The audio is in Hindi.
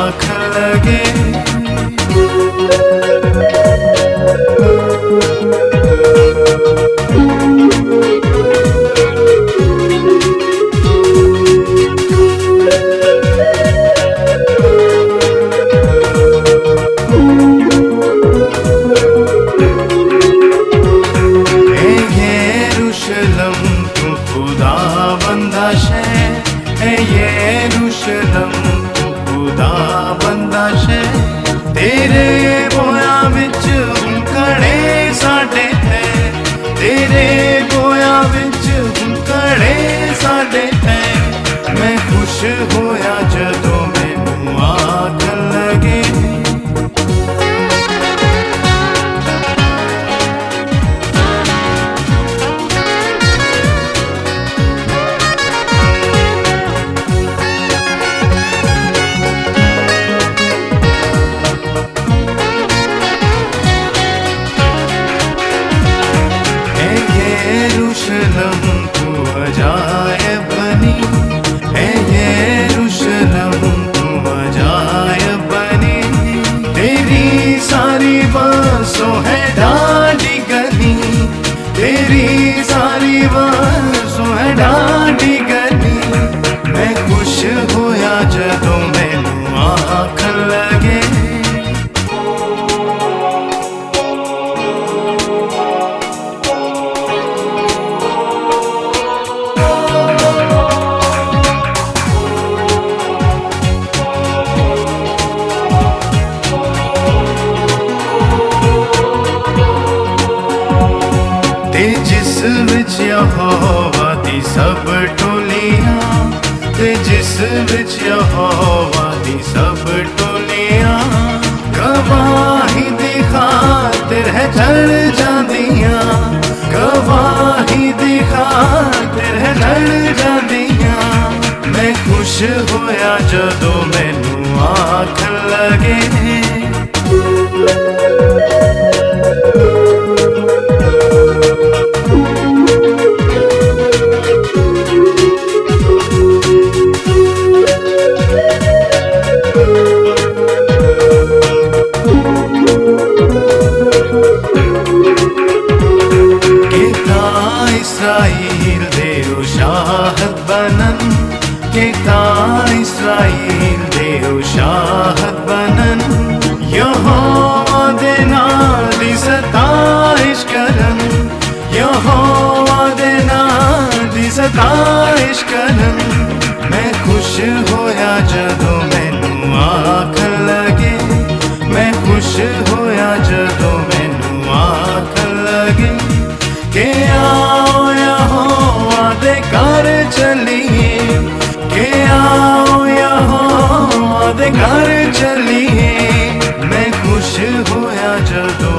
आँख लगे। खुदा बंदा शे है यरूशलम, तू खुदा बंदा शे। तेरे गोया विच हुंकड़े साडे है, तेरे गोया विच हुंकड़े साडे है। मैं खुश होया जदों मैनू आँख लगे। यरूशलम तू अजायब बनी है, यरूशलम तू अजायब बनी। तेरी सारी बासों है डाली गली, तेरी सारी बासों है डाली गली। मैं खुश होया जदों मैनू आँख लगे। ते जिस विच यहोवा दी सब टोलियां, ते जिस विच यहोवा दी सब टोलियां। गवाही दी खातिर है चढ़ जांदियां, गवाही दी खातिर है चढ़ जांदियां। मैं खुश होया जदों मैनू आँख लगे। इस्राएल दे शाहद बनन, केता इस्राएल दे शाहद बनन। यहोवा दे नां दी सताइश करन, यहोवा दे नां दी सताइश करन। मैं खुश होया जदों मैनू आँख लगे, मैं खुश होया जदों मैनू आँख लगे। के आओ यहोवा दे घर चलिए, के आओ यहोवा दे घर चलिए। मैं खुश होया जदों